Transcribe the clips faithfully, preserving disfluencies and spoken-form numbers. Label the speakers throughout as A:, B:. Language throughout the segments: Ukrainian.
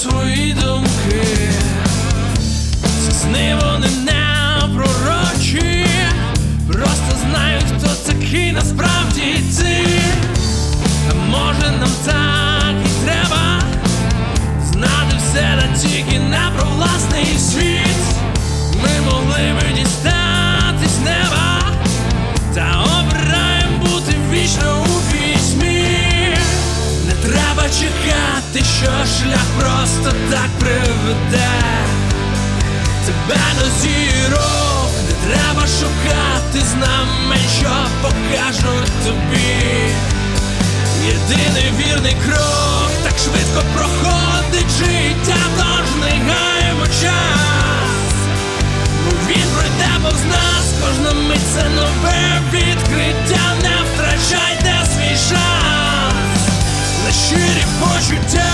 A: свої думки. Ці сни вони не пророчі, просто знають, хто такий насправді ти. А може нам так і треба знати все, та тільки не про власний світ. Ми могли би дістатись неба, та обираєм бути вічно у пітьмі. Не треба чекати, що шлях просто так приведе тебе до зірок. Не треба шукати знамень, що покажуть тобі єдиний вірний крок. Так швидко проходить життя, тож не гаймо час, бо він пройде повз нас. Кожна мить це нове відкриття. Не втрачайте свій шанс на щирі почуття.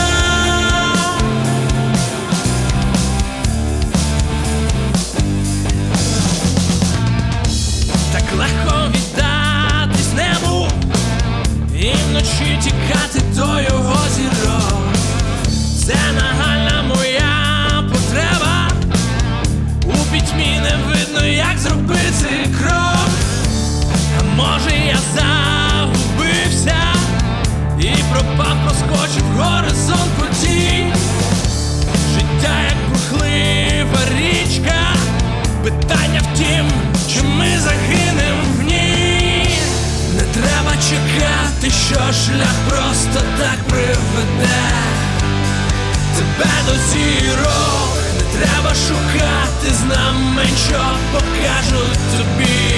A: Так легко віддатись небу і вночі тікати до його зірок. Це нагальна моя потреба. У пітьмі не видно, як зробити крок. А може я загубився і пропав, проскочив горизонт подій. Життя як бурхлива річка, питання в тім, чи ми загинем в ній. Не треба чекати, що шлях просто так приведе тебе до зірок. Не треба шукати знамень, що покажуть тобі